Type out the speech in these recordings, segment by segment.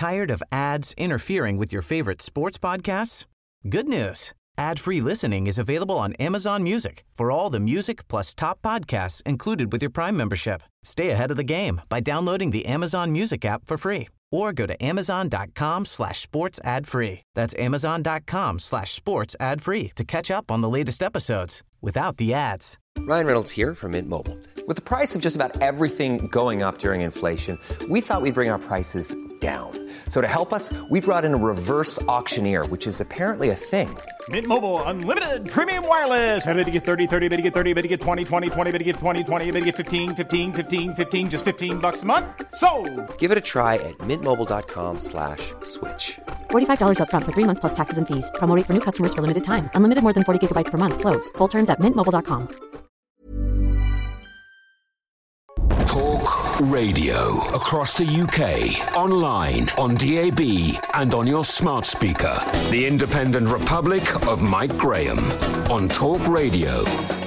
Tired of ads interfering with your favorite sports podcasts? Good news. Ad-free listening is available on Amazon Music for all the music plus top podcasts included with your Prime membership. Stay ahead of the game by downloading the Amazon Music app for free or go to amazon.com/sports ad free. That's amazon.com/sports ad free to catch up on the latest episodes without the ads. Ryan Reynolds here from Mint Mobile. With the price of just about everything going up during inflation, we thought we'd bring our prices down. So to help us, we brought in a reverse auctioneer, which is apparently a thing. Mint Mobile Unlimited Premium Wireless. How to get 30, 30, bit to get 30, bit to get 20, 20, 20, bit to get 20, 20, bit to get 15, 15, 15, 15, just $15 a month? Sold! Give it a try at mintmobile.com/switch. $45 up front for 3 months plus taxes and fees. Promo rate for new customers for limited time. Unlimited more than 40 gigabytes per month. Slows full terms at mintmobile.com. Talk Radio. Across the UK, online, on DAB, and on your smart speaker. The Independent Republic of Mike Graham on Talk Radio.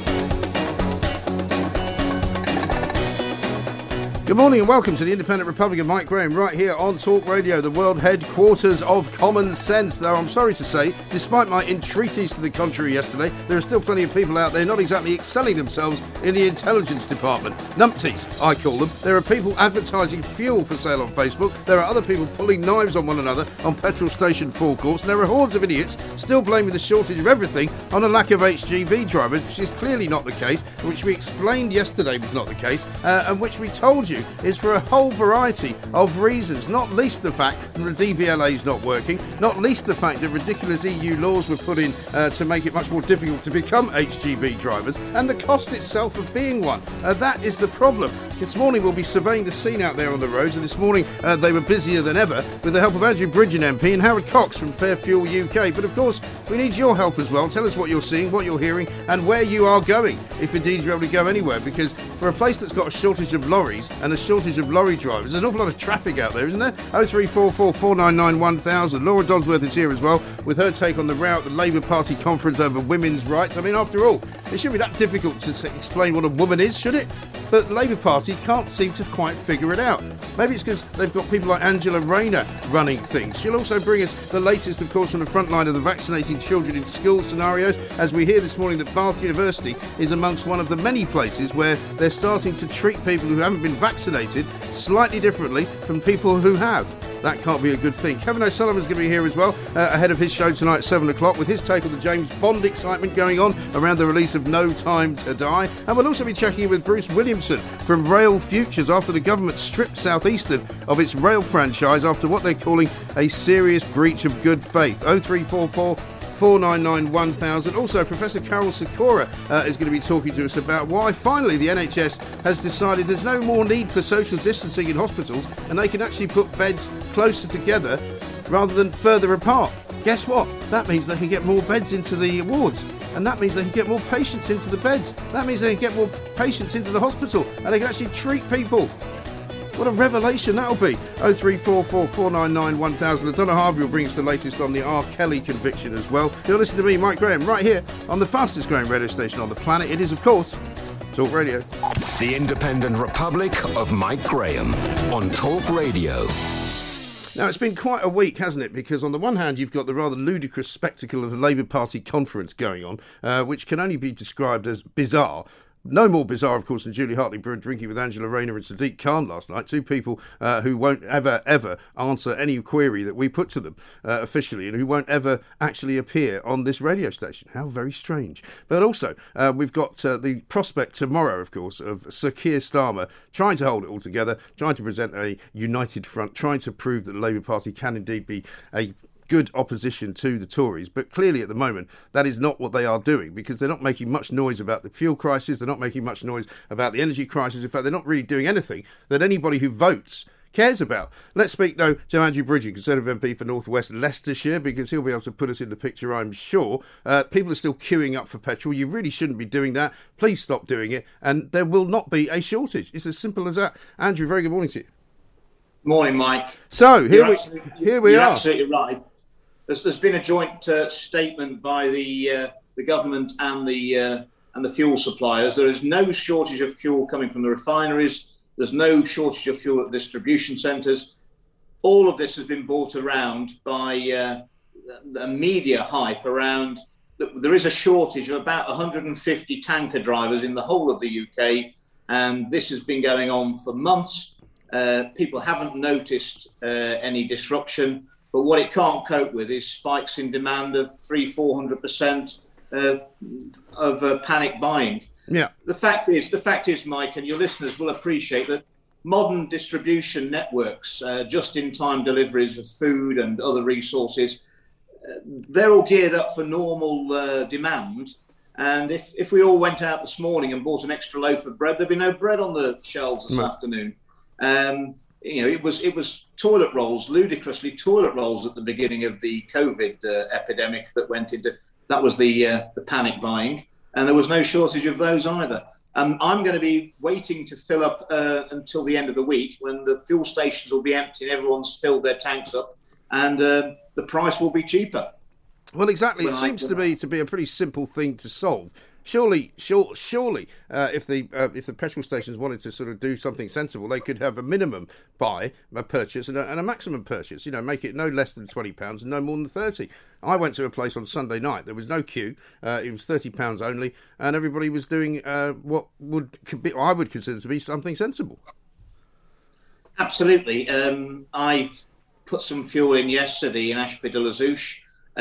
Good morning and welcome to the Independent Republic of Mike Graham right here on Talk Radio, the world headquarters of common sense. Though I'm sorry to say, despite my entreaties to the contrary yesterday, there are still plenty of people out there not exactly excelling themselves in the intelligence department. Numpties, I call them. There are people advertising fuel for sale on Facebook. There are other people pulling knives on one another on petrol station forecourts. And there are hordes of idiots still blaming the shortage of everything on a lack of HGV drivers, which is clearly not the case, which we explained yesterday was not the case, and which we told you is for a whole variety of reasons, not least the fact that the DVLA is not working, not least the fact that ridiculous EU laws were put in to make it much more difficult to become HGV drivers, and the cost itself of being one. That is the problem. This morning we'll be surveying the scene out there on the roads, and this morning they were busier than ever with the help of Andrew Bridgen MP and Howard Cox from Fair Fuel UK. But of course, we need your help as well. Tell us what you're seeing, what you're hearing, and where you are going, if indeed you're able to go anywhere, because for a place that's got a shortage of lorries and a shortage of lorry drivers, there's an awful lot of traffic out there, isn't there? 0344 499 1000. Laura Donsworth is here as well with her take on the row at the Labour Party conference over women's rights. I mean, after all, it shouldn't be that difficult to explain what a woman is, should it? But the Labour Party can't seem to quite figure it out. Maybe it's because they've got people like Angela Rayner running things. She'll also bring us the latest, of course, from the front line of the vaccinating children in school scenarios, as we hear this morning that Bath University is amongst one of the many places where they're starting to treat people who haven't been vaccinated slightly differently from people who have. That can't be a good thing. Kevin O'Sullivan's going to be here as well, ahead of his show tonight at 7 o'clock, with his take on the James Bond excitement going on around the release of No Time to Die. And we'll also be checking in with Bruce Williamson from Rail Futures after the government stripped South Eastern of its rail franchise after what they're calling a serious breach of good faith. 0344 499 1000. Also, Professor Carol Sikora is going to be talking to us about why finally the NHS has decided there's no more need for social distancing in hospitals and they can actually put beds closer together rather than further apart. Guess what? That means they can get more beds into the wards, and that means they can get more patients into the beds. That means they can get more patients into the hospital and they can actually treat people. What a revelation that'll be. 0344 499 1000. Donna Harvey will bring us the latest on the R. Kelly conviction as well. You're listening to me, Mike Graham, right here on the fastest growing radio station on the planet. It is, of course, Talk Radio. The Independent Republic of Mike Graham on Talk Radio. Now, it's been quite a week, hasn't it? Because on the one hand, you've got the rather ludicrous spectacle of the Labour Party conference going on, which can only be described as bizarre. No more bizarre, of course, than Julie Hartley-Brewer drinking with Angela Rayner and Sadiq Khan last night, two people who won't ever answer any query that we put to them officially, and who won't ever actually appear on this radio station. How very strange. But also, we've got the prospect tomorrow, of course, of Sir Keir Starmer trying to hold it all together, trying to present a united front, trying to prove that the Labour Party can indeed be a good opposition to the Tories, but clearly at the moment that is not what they are doing, because they're not making much noise about the fuel crisis, they're not making much noise about the energy crisis. In fact, they're not really doing anything that anybody who votes cares about. Let's speak, though, to Andrew Bridgen, Conservative MP for North West Leicestershire, because he'll be able to put us in the picture, I'm sure. People are still queuing up for petrol. You really shouldn't be doing that. Please stop doing it, and there will not be a shortage. It's as simple as that. Andrew, very good morning to you. Morning, Mike. So, here we you're are. Absolutely right. There's been a joint statement by the government and the fuel suppliers. There is no shortage of fuel coming from the refineries. There's no shortage of fuel at distribution centres. all of this has been brought around by the media hype around. There is a shortage of about 150 tanker drivers in the whole of the UK, and this has been going on for months. People haven't noticed any disruption, but what it can't cope with is spikes in demand of 300-400% of panic buying. Yeah. The fact is, Mike, and your listeners will appreciate that modern distribution networks, just-in-time deliveries of food and other resources, they're all geared up for normal demand. And if we all went out this morning and bought an extra loaf of bread, there'd be no bread on the shelves this afternoon. It was toilet rolls, ludicrously toilet rolls at the beginning of the COVID epidemic that was the panic buying, and there was no shortage of those either. I'm going to be waiting to fill up until the end of the week, when the fuel stations will be empty and everyone's filled their tanks up, and the price will be cheaper. Well, exactly. It seems to be a pretty simple thing to solve. Surely, if the petrol stations wanted to sort of do something sensible, they could have a minimum purchase and a maximum purchase. Make it no less than £20 and no more than 30. I went to a place on Sunday night. There was no queue. It was £30 only, and everybody was doing what I would consider to be something sensible. Absolutely. I put some fuel in yesterday in Ashby de la Zouch.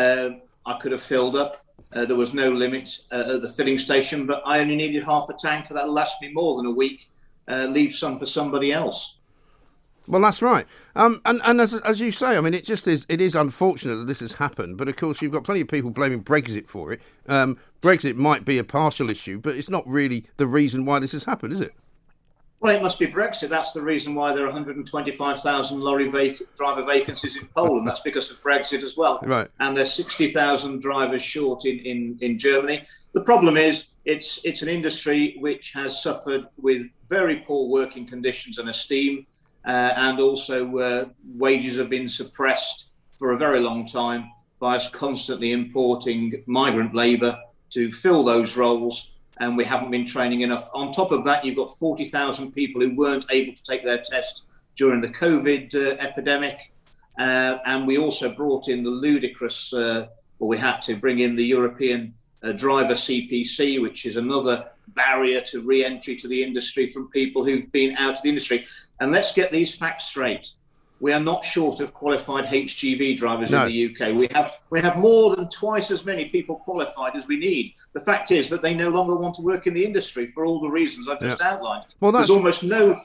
I could have filled up. There was no limit at the filling station, but I only needed half a tank. That'll last me more than a week. Leave some for somebody else. Well, that's right. And as you say, I mean, it is unfortunate that this has happened. But of course, you've got plenty of people blaming Brexit for it. Brexit might be a partial issue, but it's not really the reason why this has happened, is it? Well, it must be Brexit. That's the reason why there are 125,000 lorry driver vacancies in Poland. That's because of Brexit as well. Right. And there's 60,000 drivers short in Germany. The problem is it's an industry which has suffered with very poor working conditions and esteem, and also wages have been suppressed for a very long time by us constantly importing migrant labour to fill those roles. And we haven't been training enough. On top of that, you've got 40,000 people who weren't able to take their test during the COVID epidemic. And we also brought in the ludicrous, we had to bring in the European driver CPC, which is another barrier to re-entry to the industry from people who've been out of the industry. And let's get these facts straight. We are not short of qualified HGV drivers in the UK. We have more than twice as many people qualified as we need. The fact is that they no longer want to work in the industry for all the reasons I've just outlined. Well, there's almost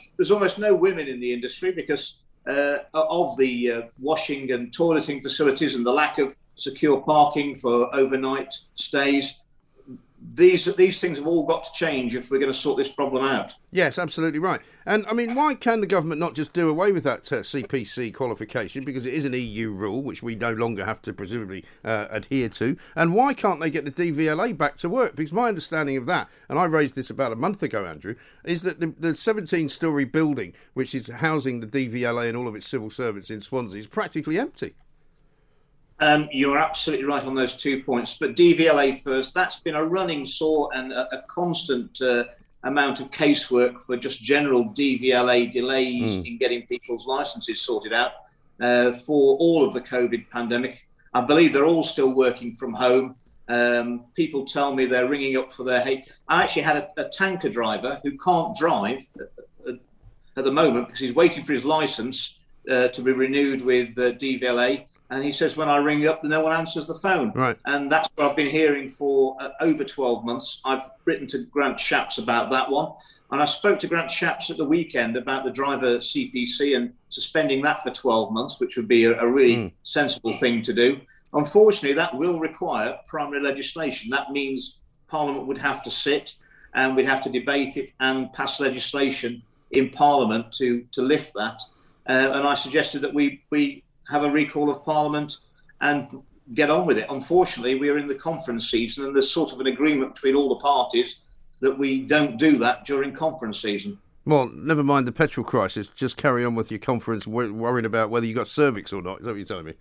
no women in the industry because of the washing and toileting facilities and the lack of secure parking for overnight stays. These things have all got to change if we're going to sort this problem out. Yes, absolutely right. And, I mean, why can the government not just do away with that CPC qualification, because it is an EU rule, which we no longer have to presumably adhere to? And why can't they get the DVLA back to work? Because my understanding of that, and I raised this about a month ago, Andrew, is that the 17-storey building, which is housing the DVLA and all of its civil servants in Swansea, is practically empty. You're absolutely right on those 2 points. But DVLA first, that's been a running sore and a constant amount of casework for just general DVLA delays in getting people's licences sorted out for all of the COVID pandemic. I believe they're all still working from home. People tell me they're ringing up for their... I actually had a tanker driver who can't drive at the moment because he's waiting for his licence to be renewed with DVLA. And he says, when I ring up, no one answers the phone. Right. And that's what I've been hearing for over 12 months. I've written to Grant Shapps about that one. And I spoke to Grant Shapps at the weekend about the driver CPC and suspending that for 12 months, which would be a really sensible thing to do. Unfortunately, that will require primary legislation. That means Parliament would have to sit and we'd have to debate it and pass legislation in Parliament to lift that. And I suggested that we have a recall of Parliament and get on with it. Unfortunately, we are in the conference season and there's sort of an agreement between all the parties that we don't do that during conference season. Well, never mind the petrol crisis. Just carry on with your conference worrying about whether you got cervix or not. Is that what you're telling me?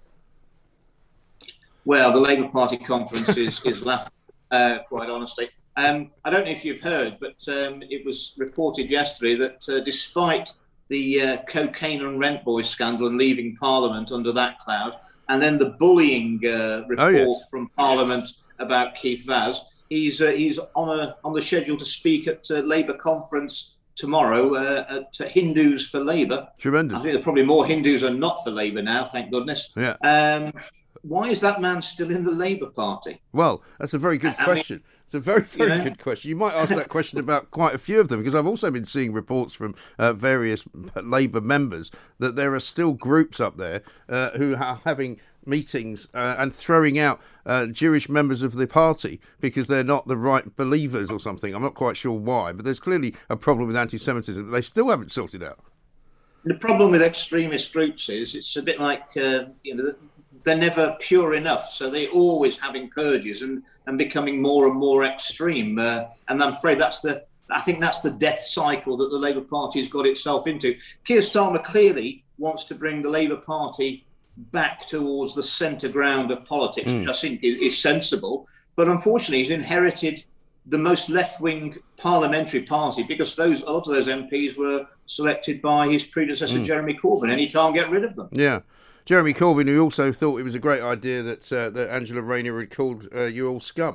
Well, the Labour Party conference is laughing, quite honestly. I don't know if you've heard, but it was reported yesterday that despite the cocaine and rent boys scandal and leaving Parliament under that cloud, and then the bullying report from Parliament about Keith Vaz. He's on the schedule to speak at Labour conference tomorrow at Hindus for Labour. Tremendous. I think there are probably more Hindus than not for Labour now, thank goodness. Yeah. Why is that man still in the Labour Party? Well, that's a very good question. It's a very, very good question. You might ask that question about quite a few of them, because I've also been seeing reports from various Labour members that there are still groups up there who are having meetings and throwing out Jewish members of the party because they're not the right believers or something. I'm not quite sure why, but there's clearly a problem with anti-Semitism that they still haven't sorted out. The problem with extremist groups is it's a bit like, they're never pure enough, so they're always having purges and becoming more and more extreme. And I'm afraid I think that's the death cycle that the Labour Party has got itself into. Keir Starmer clearly wants to bring the Labour Party back towards the centre ground of politics, which I think is sensible. But unfortunately, he's inherited the most left-wing parliamentary party because a lot of those MPs were selected by his predecessor, Jeremy Corbyn, and he can't get rid of them. Yeah. Jeremy Corbyn, who also thought it was a great idea that Angela Rayner had called you all scum.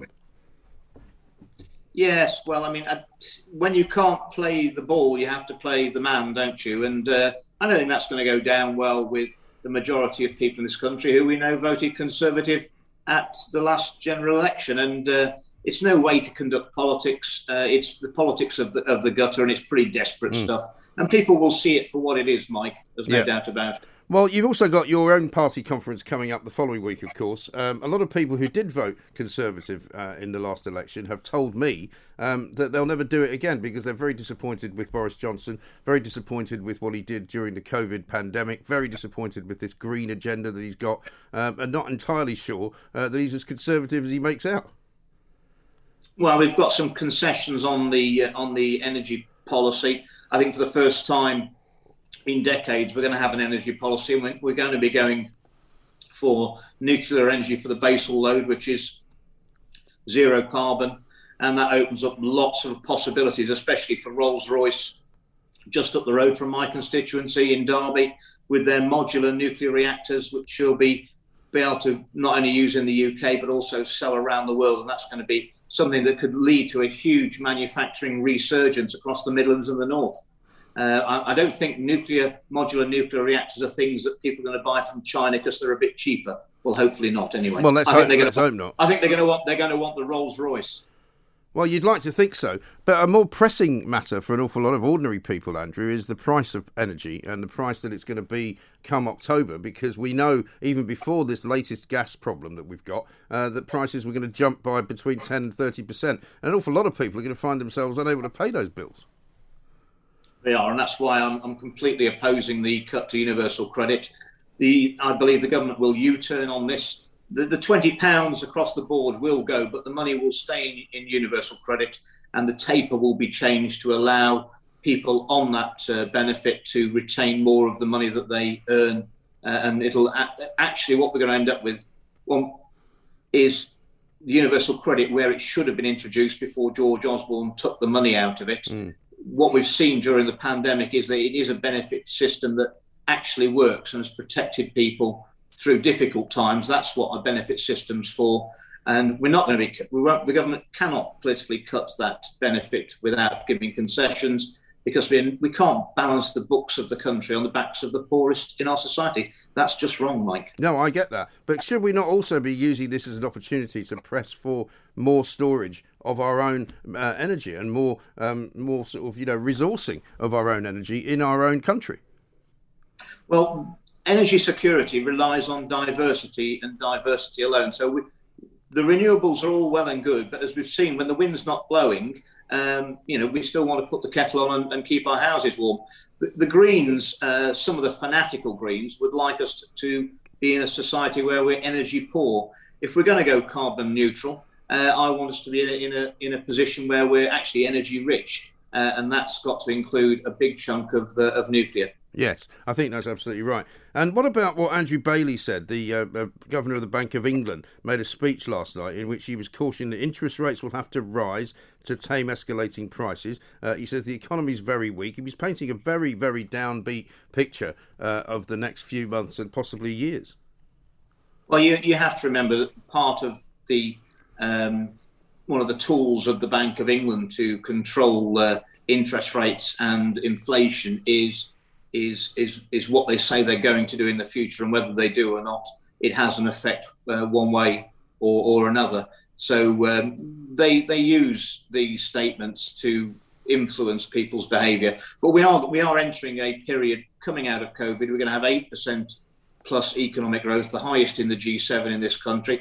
Yes, well, I mean, when you can't play the ball, you have to play the man, don't you? And I don't think that's going to go down well with the majority of people in this country who we know voted Conservative at the last general election. And it's no way to conduct politics. It's the politics of the gutter, and it's pretty desperate stuff. And people will see it for what it is, Mike. There's no doubt about it. Well, you've also got your own party conference coming up the following week, of course. A lot of people who did vote Conservative in the last election have told me that they'll never do it again because they're very disappointed with Boris Johnson, very disappointed with what he did during the COVID pandemic, very disappointed with this green agenda that he's got, and not entirely sure that he's as conservative as he makes out. Well, we've got some concessions on the energy policy. I think for the first time in decades, we're going to have an energy policy, and we're going to be going for nuclear energy for the basal load, which is zero carbon. And that opens up lots of possibilities, especially for Rolls-Royce, just up the road from my constituency in Derby, with their modular nuclear reactors, which will be able to not only use in the UK, but also sell around the world. And that's going to be something that could lead to a huge manufacturing resurgence across the Midlands and the North. I don't think modular nuclear reactors are things that people are going to buy from China because they're a bit cheaper. Well, hopefully not anyway. Well, let's hope not. I think they're going to want the Rolls-Royce. Well, you'd like to think so. But a more pressing matter for an awful lot of ordinary people, Andrew, is the price of energy and the price that it's going to be come October, because we know even before this latest gas problem that we've got, that prices were going to jump by between 10 and 30%. And an awful lot of people are going to find themselves unable to pay those bills. They are, and that's why I'm completely opposing the cut to universal credit. I believe the government will U-turn on this. The £20 across the board will go, but the money will stay in universal credit, and the taper will be changed to allow people on that benefit to retain more of the money that they earn. And it'll actually, what we're going to end up with is universal credit where it should have been introduced before George Osborne took the money out of it. What we've seen during the pandemic is that it is a benefit system that actually works and has protected people through difficult times. That's what a benefit system's for. And we're not going to the government cannot politically cut that benefit without giving concessions, because we can't balance the books of the country on the backs of the poorest in our society. That's just wrong, Mike. No, I get that. But should we not also be using this as an opportunity to press for more storage of our own energy and more sort of, resourcing of our own energy in our own country? Well, energy security relies on diversity and diversity alone. So the renewables are all well and good, but as we've seen, when the wind's not blowing, we still want to put the kettle on and keep our houses warm. The Greens, some of the fanatical Greens, would like us to be in a society where we're energy poor. If we're going to go carbon neutral, I want us to be in a position where we're actually energy rich, and that's got to include a big chunk of nuclear. Yes, I think that's absolutely right. And what about what Andrew Bailey said? The Governor of the Bank of England made a speech last night in which he was cautioning that interest rates will have to rise to tame escalating prices. He says the economy is very weak. He was painting a very, very downbeat picture of the next few months and possibly years. Well, you have to remember that part of the one of the tools of the Bank of England to control interest rates and inflation is what they say they're going to do in the future, and whether they do or not, it has an effect one way or another. So they use these statements to influence people's behaviour. But we are entering a period coming out of COVID. We're going to have 8% plus economic growth, the highest in the G7 in this country.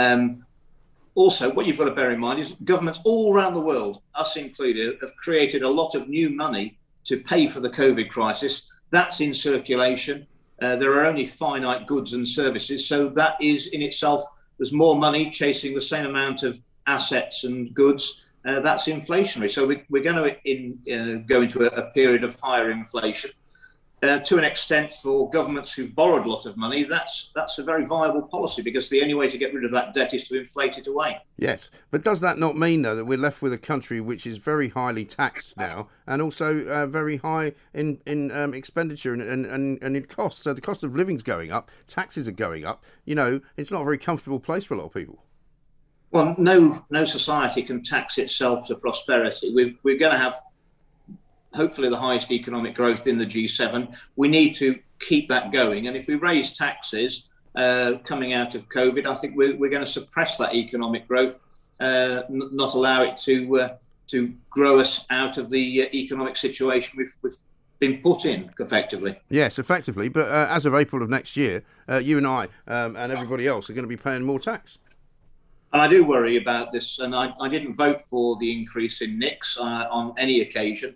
Also, what you've got to bear in mind is governments all around the world, us included, have created a lot of new money to pay for the COVID crisis. That's in circulation. There are only finite goods and services. So that is in itself, there's more money chasing the same amount of assets and goods. That's inflationary. So we're going to go into a period of higher inflation. To an extent, for governments who've borrowed a lot of money, that's a very viable policy, because the only way to get rid of that debt is to inflate it away. Yes, but does that not mean, though, that we're left with a country which is very highly taxed now, and also very high in expenditure and in costs? So the cost of living's going up, taxes are going up. You know, it's not a very comfortable place for a lot of people. Well, no society can tax itself to prosperity. We're going to have hopefully the highest economic growth in the G7. We need to keep that going. And if we raise taxes coming out of COVID, I think we're going to suppress that economic growth, not allow it to grow us out of the economic situation we've been put in, effectively. Yes, effectively. But as of April of next year, you and I and everybody else are going to be paying more tax. And I do worry about this. And I didn't vote for the increase in NICs on any occasion.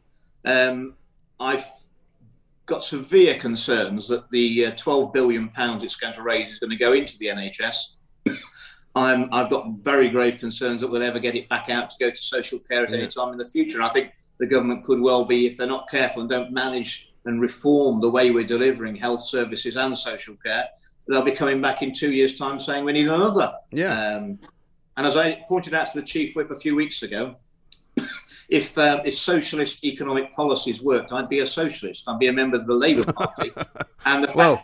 I've got severe concerns that the £12 billion it's going to raise is going to go into the NHS. I've got very grave concerns that we'll ever get it back out to go to social care at any time in the future. And I think the government could well be, if they're not careful and don't manage and reform the way we're delivering health services and social care, they'll be coming back in 2 years' time saying we need another. Yeah. And as I pointed out to the Chief Whip a few weeks ago, if socialist economic policies worked, I'd be a socialist. I'd be a member of the Labour Party. And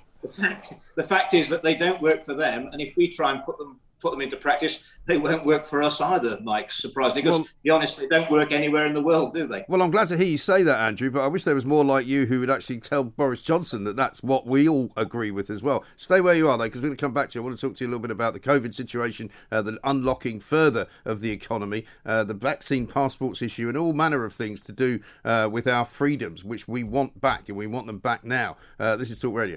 the fact is that they don't work for them. And if we try and put them into practice, they won't work for us either, Mike, surprisingly, because, to be honest, they don't work anywhere in the world, do they? Well, I'm glad to hear you say that, Andrew, but I wish there was more like you who would actually tell Boris Johnson that that's what we all agree with as well. Stay where you are, though, because we're going to come back to you. I want to talk to you a little bit about the COVID situation, the unlocking further of the economy, the vaccine passports issue, and all manner of things to do with our freedoms, which we want back, and we want them back now. This is Talk Radio.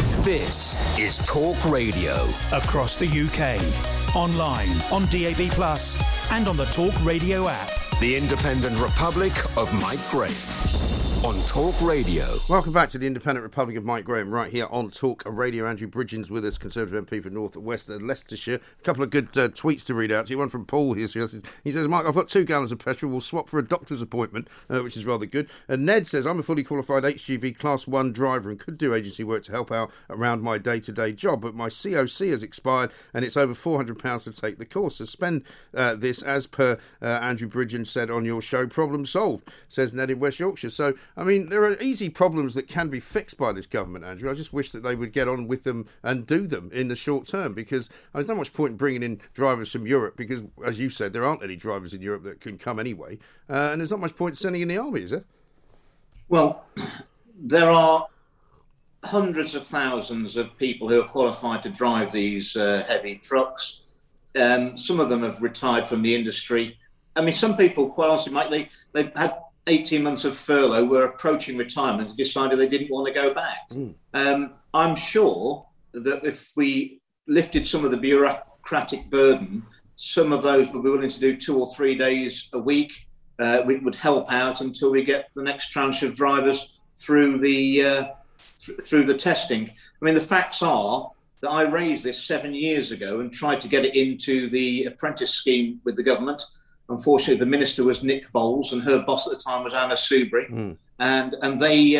This is Talk Radio. Across the UK, online, on DAB+, and on the Talk Radio app. The Independent Republic of Mike Graham on Talk Radio. Welcome back to the Independent Republic of Mike Graham, right here on Talk Radio. Andrew Bridgens with us, Conservative MP for North West Leicestershire. A couple of good tweets to read out to you. One from Paul here. He says, Mike, I've got 2 gallons of petrol. We'll swap for a doctor's appointment, which is rather good. And Ned says, I'm a fully qualified HGV Class 1 driver and could do agency work to help out around my day-to-day job, but my COC has expired and it's over £400 to take the course. So spend this, as per Andrew Bridgens said on your show, problem solved, says Ned in West Yorkshire. So, I mean, there are easy problems that can be fixed by this government, Andrew. I just wish that they would get on with them and do them in the short term, because there's not much point in bringing in drivers from Europe, because, as you said, there aren't any drivers in Europe that can come anyway. And there's not much point sending in the army, is there? Well, there are hundreds of thousands of people who are qualified to drive these heavy trucks. Some of them have retired from the industry. I mean, some people, quite honestly, Mike, they've had 18 months of furlough, were approaching retirement and decided they didn't want to go back. I'm sure that if we lifted some of the bureaucratic burden, some of those would be willing to do 2 or 3 days a week. We would help out until we get the next tranche of drivers through the testing. I mean, the facts are that I raised this 7 years ago and tried to get it into the apprentice scheme with the government. Unfortunately, the minister was Nick Bowles, and her boss at the time was Anna Soubry, and they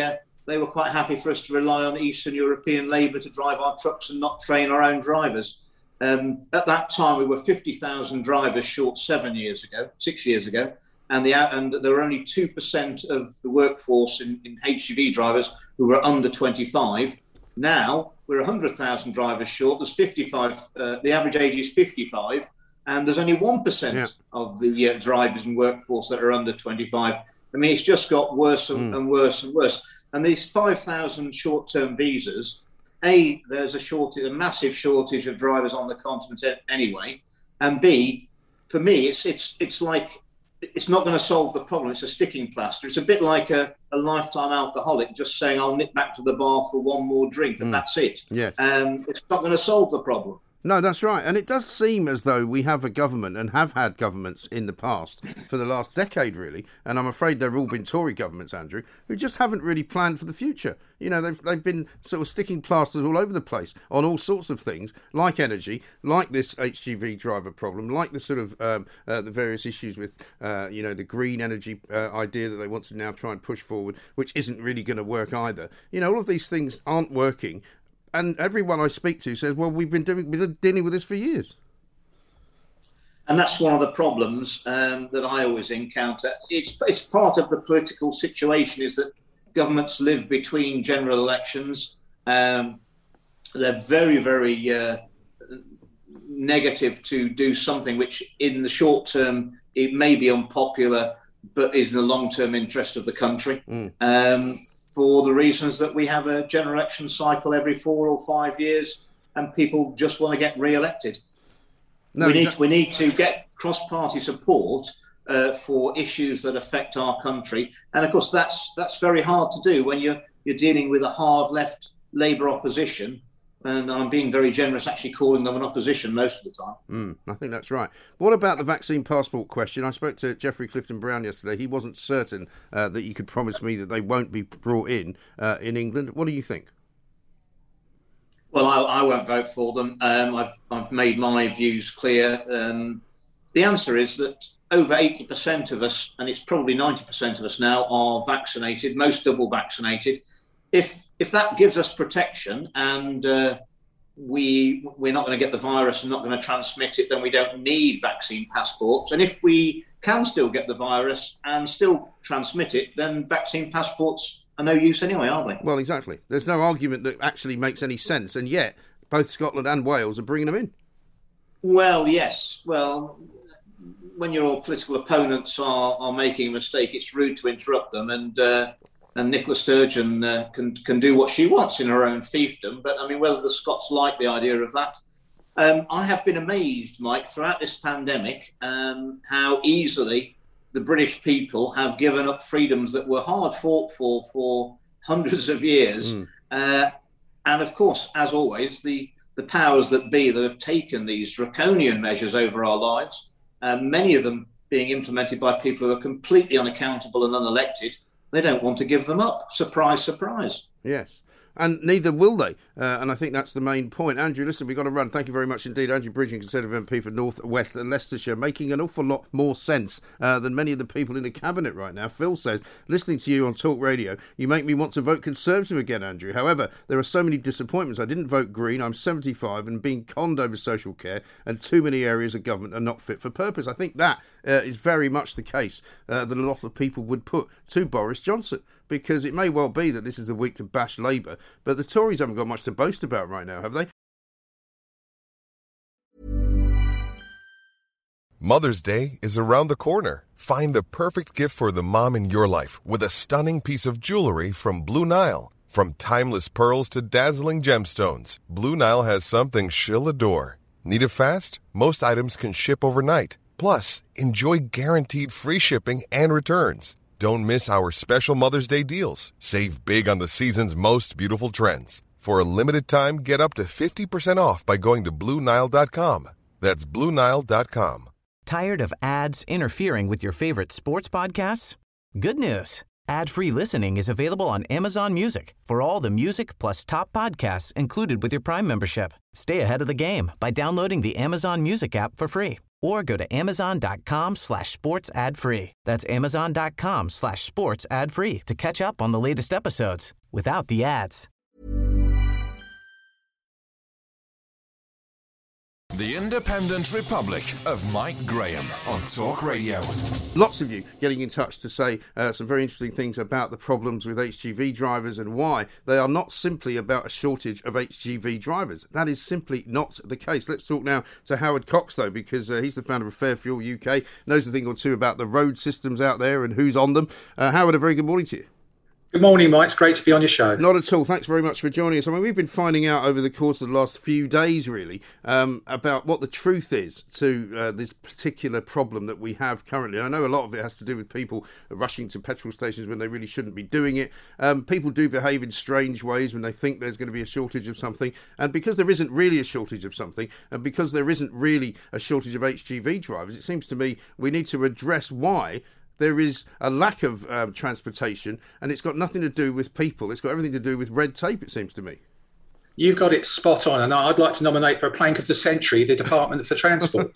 they were quite happy for us to rely on Eastern European labour to drive our trucks and not train our own drivers. At that time, we were 50,000 drivers short 6 years ago, and there were only 2% of the workforce in HGV drivers who were under 25. Now we're 100,000 drivers short. There's 55. The average age is 55, and there's only 1% of the drivers and workforce that are under 25. I mean, it's just got worse and worse and worse. And these 5,000 short-term visas, there's a massive shortage of drivers on the continent anyway, and B, for me, it's like, it's not going to solve the problem. It's a sticking plaster. It's a bit like a lifetime alcoholic just saying, I'll nip back to the bar for one more drink, and that's it. Yes. It's not going to solve the problem. No, that's right. And it does seem as though we have a government, and have had governments in the past for the last decade, really, and I'm afraid they've all been Tory governments, Andrew, who just haven't really planned for the future. You know, they've been sort of sticking plasters all over the place on all sorts of things, like energy, like this HGV driver problem, like the sort of the various issues with, the green energy idea that they want to now try and push forward, which isn't really going to work either. You know, all of these things aren't working. And everyone I speak to says, well, we've been dealing with this for years. And that's one of the problems that I always encounter. It's part of the political situation, is that governments live between general elections. They're very, very negative to do something which in the short term, it may be unpopular, but is in the long-term interest of the country. For the reasons that we have a general election cycle every 4 or 5 years, and people just want to get re-elected. We need to get cross-party support for issues that affect our country, and of course that's very hard to do when you're dealing with a hard left Labour opposition. And I'm being very generous, actually calling them an opposition most of the time. I think that's right. What about the vaccine passport question? I spoke to Geoffrey Clifton-Brown yesterday. He wasn't certain that you could promise me that they won't be brought in England. What do you think? Well, I won't vote for them. I've made my views clear. The answer is that over 80% of us, and it's probably 90% of us now, are vaccinated, most double vaccinated. If that gives us protection and we're not going to get the virus and not going to transmit it, then we don't need vaccine passports. And if we can still get the virus and still transmit it, then vaccine passports are no use anyway, are they? Well, exactly. There's no argument that actually makes any sense, and yet both Scotland and Wales are bringing them in. Well, yes. Well, when your political opponents are making a mistake, it's rude to interrupt them, and Nicola Sturgeon can do what she wants in her own fiefdom. But, I mean, whether the Scots like the idea of that. I have been amazed, Mike, throughout this pandemic, how easily the British people have given up freedoms that were hard fought for hundreds of years. And, of course, as always, the powers that be that have taken these draconian measures over our lives, many of them being implemented by people who are completely unaccountable and unelected, they don't want to give them up. Surprise, surprise. Yes. And neither will they. And I think that's the main point. Andrew, listen, we've got to run. Thank you very much indeed. Andrew Bridgen, Conservative MP for North West and Leicestershire, making an awful lot more sense than many of the people in the Cabinet right now. Phil says, listening to you on Talk Radio, you make me want to vote Conservative again, Andrew. However, there are so many disappointments. I didn't vote Green. I'm 75 and being conned over social care, and too many areas of government are not fit for purpose. I think that is very much the case that a lot of people would put to Boris Johnson. Because it may well be that this is a week to bash Labour, but the Tories haven't got much to boast about right now, have they? Mother's Day is around the corner. Find the perfect gift for the mom in your life with a stunning piece of jewelry from Blue Nile. From timeless pearls to dazzling gemstones, Blue Nile has something she'll adore. Need it fast? Most items can ship overnight. Plus, enjoy guaranteed free shipping and returns. Don't miss our special Mother's Day deals. Save big on the season's most beautiful trends. For a limited time, get up to 50% off by going to BlueNile.com. That's BlueNile.com. Tired of ads interfering with your favorite sports podcasts? Good news. Ad-free listening is available on Amazon Music for all the music plus top podcasts included with your Prime membership. Stay ahead of the game by downloading the Amazon Music app for free or go to amazon.com/sports ad free. That's amazon.com/sports ad free to catch up on the latest episodes without the ads. The Independent Republic of Mike Graham on Talk Radio. Lots of you getting in touch to say some very interesting things about the problems with HGV drivers and why they are not simply about a shortage of HGV drivers. That is simply not the case. Let's talk now to Howard Cox, though, because he's the founder of Fair Fuel UK, knows a thing or two about the road systems out there and who's on them. Howard, a very good morning to you. Good morning, Mike. It's great to be on your show. Not at all. Thanks very much for joining us. I mean, we've been finding out over the course of the last few days, really, about what the truth is to this particular problem that we have currently. I know a lot of it has to do with people rushing to petrol stations when they really shouldn't be doing it. People do behave in strange ways when they think there's going to be a shortage of something. And because there isn't really a shortage of something, and because there isn't really a shortage of HGV drivers, it seems to me we need to address why there is a lack of transportation, and it's got nothing to do with people. It's got everything to do with red tape, it seems to me. You've got it spot on, and I'd like to nominate for a plank of the century the Department for Transport.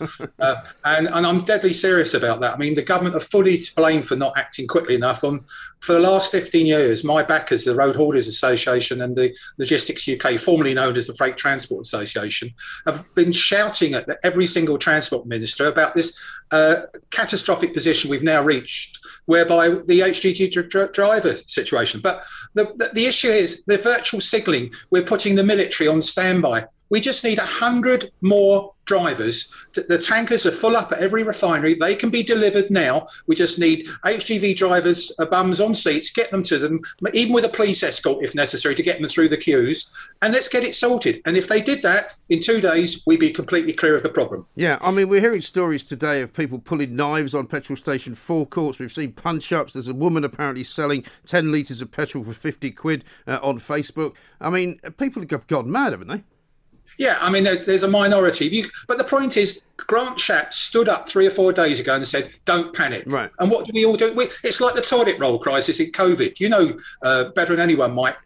And I'm deadly serious about that. I mean, the government are fully to blame for not acting quickly enough. For the last 15 years, my backers, the Road Haulers Association and the Logistics UK, formerly known as the Freight Transport Association, have been shouting at every single transport minister about this catastrophic position we've now reached, whereby the HGV driver situation. But the issue is the virtual signalling. We're putting the military on standby. We just need 100 more drivers. The tankers are full up at every refinery. They can be delivered now. We just need HGV drivers, bums on seats, get them to them, even with a police escort if necessary, to get them through the queues. And let's get it sorted. And if they did that, in 2 days, we'd be completely clear of the problem. Yeah, I mean, we're hearing stories today of people pulling knives on petrol station forecourts. We've seen punch-ups. There's a woman apparently selling 10 litres of petrol for 50 quid on Facebook. I mean, people have gone mad, haven't they? Yeah, I mean, there's a minority. But the point is, Grant Shapps stood up 3 or 4 days ago and said, don't panic. Right. And what do we all do? It's like the toilet roll crisis in COVID. You know better than anyone, Mike,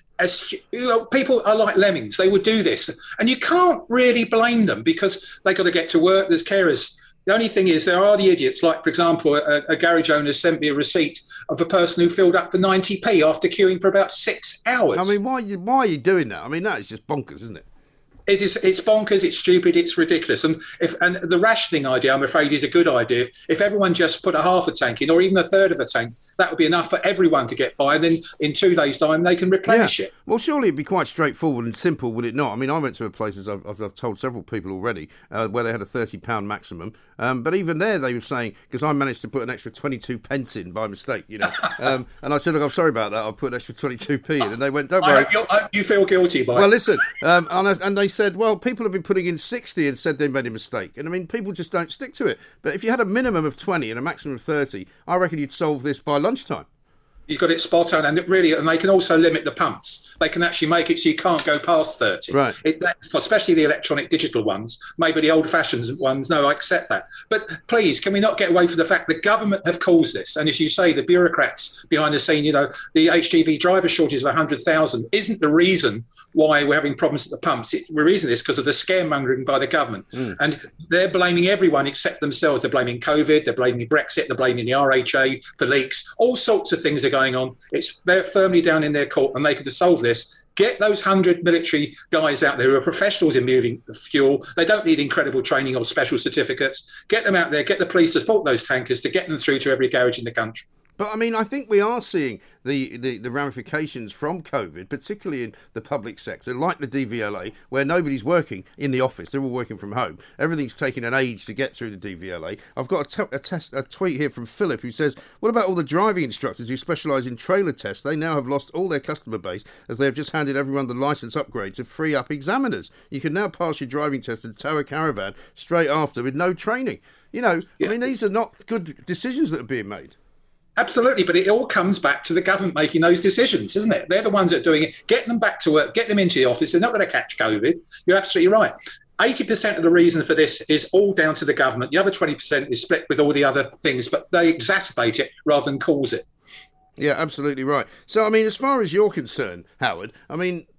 people are like lemmings. They would do this. And you can't really blame them because they got to get to work. There's carers. The only thing is there are the idiots, like, for example, a garage owner sent me a receipt of a person who filled up for 90p after queuing for about 6 hours. I mean, why are you doing that? I mean, that is just bonkers, isn't it? It's bonkers, it's stupid, it's ridiculous. And the rationing idea, I'm afraid, is a good idea. If everyone just put a half a tank in, or even a third of a tank, that would be enough for everyone to get by. And then in 2 days' time, they can replenish it. Well, surely it'd be quite straightforward and simple, would it not? I mean, I went to a place, as I've told several people already, where they had a £30 maximum. But even there, they were saying, because I managed to put an extra 22 pence in by mistake, you know. And I said, look, I'm sorry about that. I'll put an extra 22p in. And they went, don't worry. You feel guilty by it. Well, listen, and they said, well, people have been putting in 60 and said they made a mistake. And I mean, people just don't stick to it. But if you had a minimum of 20 and a maximum of 30, I reckon you'd solve this by lunchtime. You've got it spot on, and they can also limit the pumps. They can actually make it so you can't go past 30. Right. Especially the electronic digital ones. Maybe the old-fashioned ones, no, I accept that. But please, can we not get away from the fact the government have caused this? And as you say, the bureaucrats behind the scene, you know, the HGV driver shortage of 100,000 isn't the reason why we're having problems at the pumps. The reason is because of the scaremongering by the government. And they're blaming everyone except themselves. They're blaming COVID, they're blaming Brexit, they're blaming the RHA for leaks. All sorts of things are going on. They're firmly down in their court, and they could solve this. Get those 100 military guys out there who are professionals in moving fuel. They don't need incredible training or special certificates. Get them out there, get the police to support those tankers to get them through to every garage in the country. But, I mean, I think we are seeing the ramifications from COVID, particularly in the public sector, like the DVLA, where nobody's working in the office. They're all working from home. Everything's taking an age to get through the DVLA. I've got a tweet here from Philip who says, what about all the driving instructors who specialise in trailer tests? They now have lost all their customer base as they have just handed everyone the licence upgrade to free up examiners. You can now pass your driving test and tow a caravan straight after with no training. You know, I mean, these are not good decisions that are being made. Absolutely, but it all comes back to the government making those decisions, isn't it? They're the ones that are doing it. Get them back to work, get them into the office. They're not going to catch COVID. You're absolutely right. 80% of the reason for this is all down to the government. The other 20% is split with all the other things, but they exacerbate it rather than cause it. Yeah, absolutely right. So, I mean, as far as you're concerned, Howard, I mean,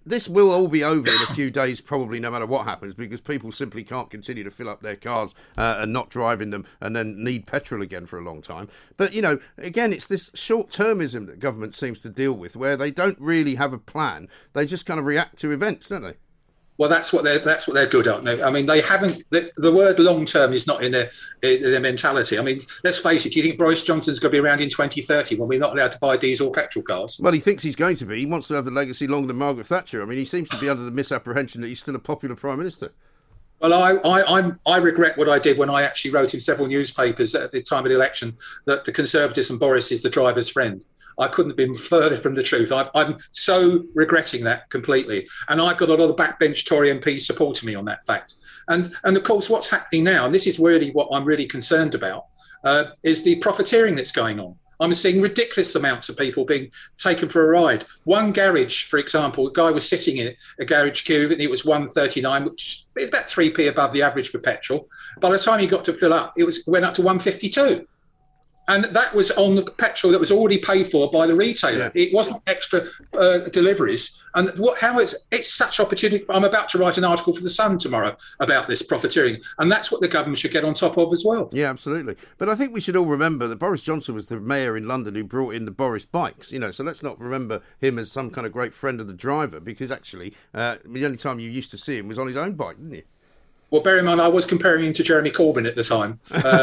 this will all be over in a few days, probably, no matter what happens, because people simply can't continue to fill up their cars and not drive in them and then need petrol again for a long time. But, again, it's this short-termism that government seems to deal with, where they don't really have a plan. They just kind of react to events, don't they? Well, that's what they're good at. I mean, they haven't. The word long term is not in their mentality. I mean, let's face it. Do you think Boris Johnson's going to be around in 2030 when we're not allowed to buy diesel petrol cars? Well, he thinks he's going to be. He wants to have the legacy longer than Margaret Thatcher. I mean, he seems to be under the misapprehension that he's still a popular Prime Minister. Well, I regret what I did when I actually wrote in several newspapers at the time of the election that the Conservatives and Boris is the driver's friend. I couldn't have been further from the truth. I'm so regretting that completely. And I've got a lot of backbench Tory MPs supporting me on that fact. And of course, what's happening now, and this is really what I'm really concerned about, is the profiteering that's going on. I'm seeing ridiculous amounts of people being taken for a ride. One garage, for example, a guy was sitting in a garage queue and it was $1.39, which is about 3p above the average for petrol. By the time he got to fill up, went up to $1.52. And that was on the petrol that was already paid for by the retailer. Yeah. It wasn't extra deliveries. And it's such opportunity. I'm about to write an article for The Sun tomorrow about this profiteering. And that's what the government should get on top of as well. Yeah, absolutely. But I think we should all remember that Boris Johnson was the mayor in London who brought in the Boris bikes. So let's not remember him as some kind of great friend of the driver, because actually the only time you used to see him was on his own bike, didn't you? Well, bear in mind, I was comparing him to Jeremy Corbyn at the time.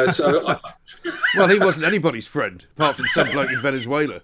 Well, he wasn't anybody's friend, apart from some bloke in Venezuela.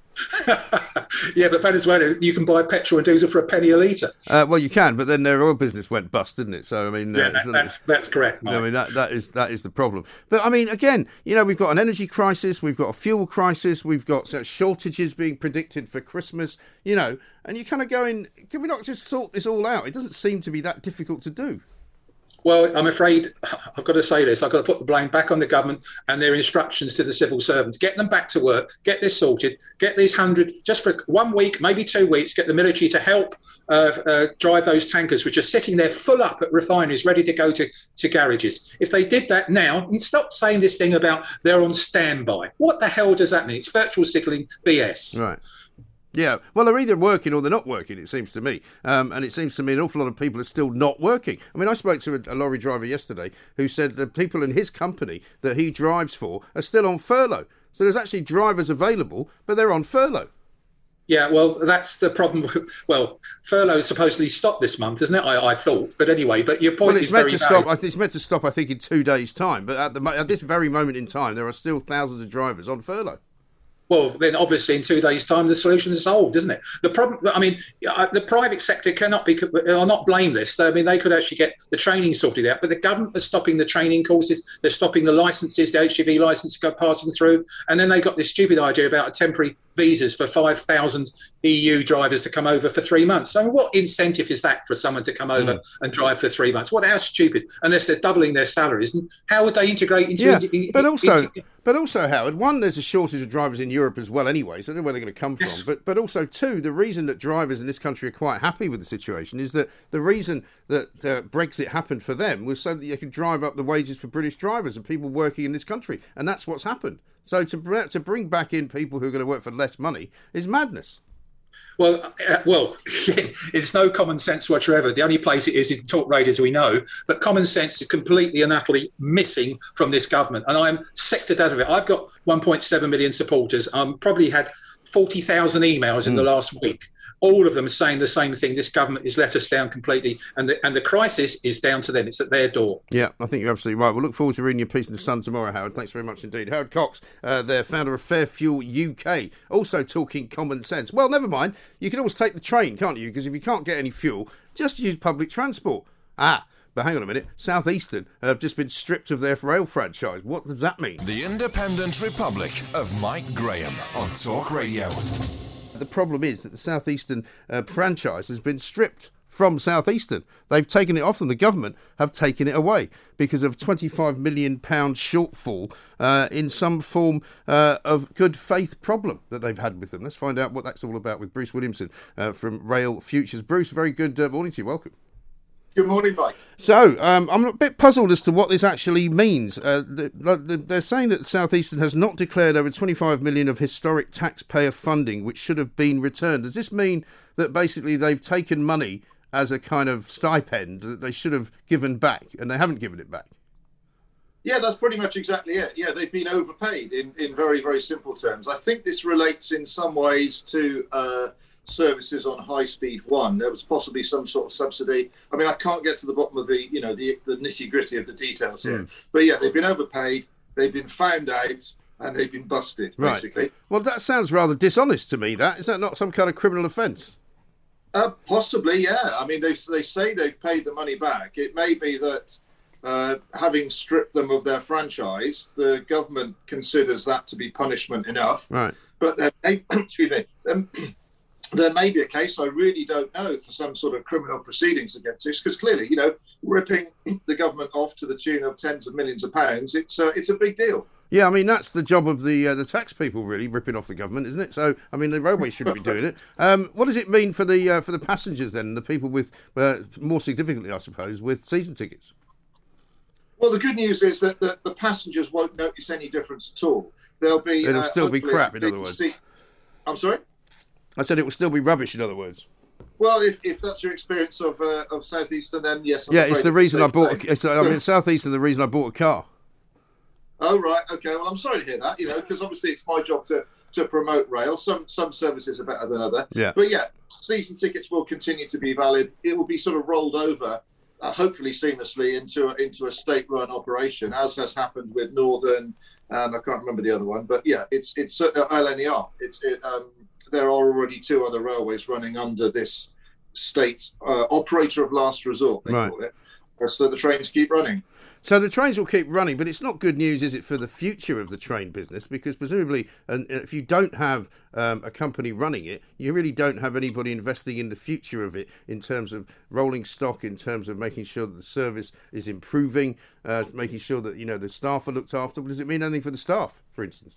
Yeah, but Venezuela, you can buy petrol and diesel for a penny a litre. Well, you can, but then their oil business went bust, didn't it? So, I mean... that's correct, Mike. I mean, that is the problem. But, I mean, again, we've got an energy crisis, we've got a fuel crisis, we've got shortages being predicted for Christmas, and you're kind of going, can we not just sort this all out? It doesn't seem to be that difficult to do. Well, I'm afraid I've got to say this. I've got to put the blame back on the government and their instructions to the civil servants. Get them back to work, get this sorted, get these 100, just for 1 week, maybe 2 weeks, get the military to help drive those tankers, which are sitting there full up at refineries, ready to go to garages. If they did that now, and stop saying this thing about they're on standby. What the hell does that mean? It's virtual signalling BS. Right. Yeah, well, they're either working or they're not working, it seems to me. And it seems to me an awful lot of people are still not working. I mean, I spoke to a lorry driver yesterday who said the people in his company that he drives for are still on furlough. So there's actually drivers available, but they're on furlough. Yeah, well, that's the problem. Well, furlough supposedly stopped this month, isn't it? I thought. But anyway, but your point is very valid. It's meant to stop, I think, in 2 days' time. But at this very moment in time, there are still thousands of drivers on furlough. Well, then obviously in 2 days' time, the solution is solved, isn't it? The problem, I mean, the private sector are not blameless. I mean, they could actually get the training sorted out, but the government is stopping the training courses. They're stopping the licenses, the HGV license passing through. And then they got this stupid idea about temporary visas for 5,000 EU drivers to come over for 3 months. So what incentive is that for someone to come over and drive for 3 months? How stupid, unless they're doubling their salaries. And how would they integrate into... But also, Howard, one, there's a shortage of drivers in Europe as well anyway, so I don't know where they're going to come from. But also, two, the reason that drivers in this country are quite happy with the situation is that the reason that Brexit happened for them was so that you could drive up the wages for British drivers and people working in this country. And that's what's happened. So to bring back in people who are going to work for less money is madness. Well, it's no common sense whatsoever. The only place it is in talk radio, as we know, but common sense is completely and utterly missing from this government. And I'm sick to death of it. I've got 1.7 million supporters. Probably had 40,000 emails in the last week. All of them are saying the same thing. This government has let us down completely, and the crisis is down to them. It's at their door. Yeah, I think you're absolutely right. We'll look forward to reading your piece in The Sun tomorrow, Howard. Thanks very much indeed. Howard Cox, the founder of Fair Fuel UK, also talking common sense. Well, never mind. You can always take the train, can't you? Because if you can't get any fuel, just use public transport. But hang on a minute. South Eastern have just been stripped of their rail franchise. What does that mean? The Independent Republic of Mike Graham on Talk Radio. The problem is that the South Eastern franchise has been stripped from South Eastern. They've taken it off them. The government have taken it away because of £25 million shortfall in some form of good faith problem that they've had with them. Let's find out what that's all about with Bruce Williamson from Rail Futures. Bruce, very good morning to you. Welcome. Good morning, Mike. So, I'm a bit puzzled as to what this actually means. They're saying that South Eastern has not declared over 25 million of historic taxpayer funding, which should have been returned. Does this mean that basically they've taken money as a kind of stipend that they should have given back, and they haven't given it back? Yeah, that's pretty much exactly it. Yeah, they've been overpaid in very, very simple terms. I think this relates in some ways to services on High Speed 1. There was possibly some sort of subsidy. I mean, I can't get to the bottom of the nitty gritty of the details here. But yeah, they've been overpaid, they've been found out, and they've been busted, basically. Right. Well, that sounds rather dishonest to me. Is that not some kind of criminal offence? Possibly, yeah. I mean, they say they've paid the money back. It may be that having stripped them of their franchise, the government considers that to be punishment enough. Right. But there may be a case, I really don't know, for some sort of criminal proceedings against this, because clearly, ripping the government off to the tune of tens of millions of pounds, it's a big deal. Yeah, I mean, that's the job of the tax people, really, ripping off the government, isn't it? So, I mean, the railways shouldn't be doing it. What does it mean for the passengers then, the people with, more significantly, I suppose, with season tickets? Well, the good news is that the passengers won't notice any difference at all. It'll still be crap, in other words. I'm sorry? I said it will still be rubbish, in other words. Well, if that's your experience of South Eastern, then yes. It's the reason I bought. South Eastern, the reason I bought a car. Oh right, okay. Well, I'm sorry to hear that. Because obviously it's my job to promote rail. Some services are better than other. Yeah. But yeah, season tickets will continue to be valid. It will be sort of rolled over, hopefully seamlessly into a state-run operation, as has happened with Northern, and I can't remember the other one. But yeah, it's LNER. There are already two other railways running under this state operator of last resort, they call it. So the trains keep running. So the trains will keep running, but it's not good news, is it, for the future of the train business? Because presumably, if you don't have a company running it, you really don't have anybody investing in the future of it in terms of rolling stock, in terms of making sure that the service is improving, making sure that the staff are looked after. Does it mean anything for the staff, for instance?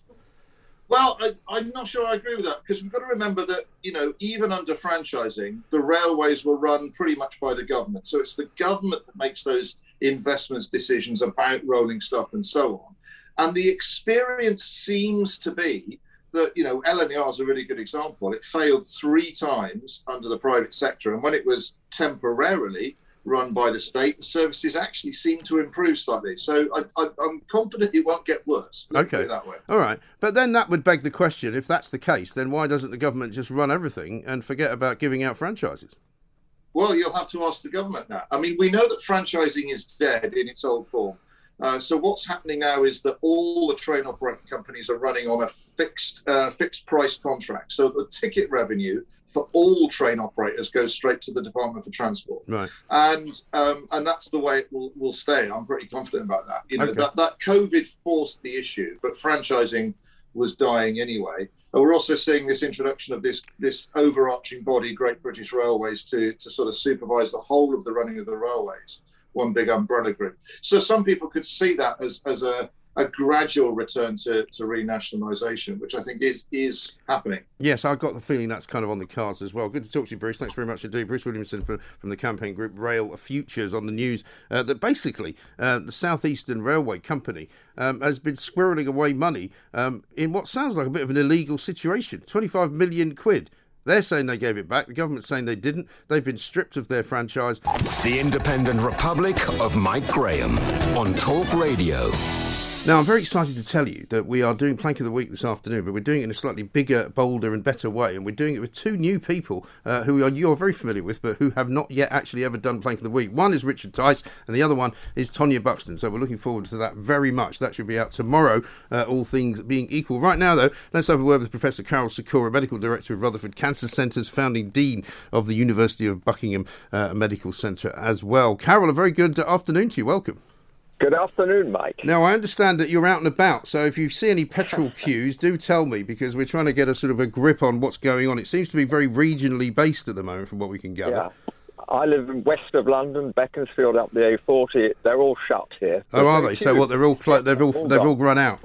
Well, I'm not sure I agree with that, because we've got to remember that, even under franchising, the railways were run pretty much by the government. So it's the government that makes those investments decisions about rolling stock and so on. And the experience seems to be that, LNER is a really good example. It failed 3 times under the private sector. And when it was temporarily run by the state, the services actually seem to improve slightly. So I'm confident it won't get worse. Let's put it that way. All right. But then that would beg the question, if that's the case, then why doesn't the government just run everything and forget about giving out franchises? Well, you'll have to ask the government now. I mean, we know that franchising is dead in its old form. So what's happening now is that all the train operating companies are running on a fixed price contract. So the ticket revenue for all train operators goes straight to the Department for Transport. Right. And that's the way it will stay. I'm pretty confident about that. That COVID forced the issue, but franchising was dying anyway. We're also seeing this introduction of this overarching body, Great British Railways, to sort of supervise the whole of the running of the railways, one big umbrella group. So some people could see that as a gradual return to renationalisation, which I think is happening. Yes, I've got the feeling that's kind of on the cards as well. Good to talk to you, Bruce. Thanks very much indeed. Bruce Williamson from the campaign group Rail Futures on the news that basically the South Eastern Railway Company has been squirreling away money in what sounds like a bit of an illegal situation. 25 million quid. They're saying they gave it back. The government's saying they didn't. They've been stripped of their franchise. The Independent Republic of Mike Graham on Talk Radio. Now, I'm very excited to tell you that we are doing Plank of the Week this afternoon, but we're doing it in a slightly bigger, bolder and better way, and we're doing it with 2 new people who you're very familiar with, but who have not yet actually ever done Plank of the Week. One is Richard Tice, and the other one is Tonya Buxton, so we're looking forward to that very much. That should be out tomorrow, all things being equal. Right now, though, let's have a word with Professor Carol Sikora, Medical Director of Rutherford Cancer Centre's founding Dean of the University of Buckingham Medical Centre as well. Carol, a very good afternoon to you. Welcome. Good afternoon, Mike. Now, I understand that you're out and about, so if you see any petrol queues, do tell me, because we're trying to get a sort of a grip on what's going on. It seems to be very regionally based at the moment, from what we can gather. Yeah. I live in west of London, Beaconsfield, up the A40. They're all shut here. Oh, are they? So what? They've all run out.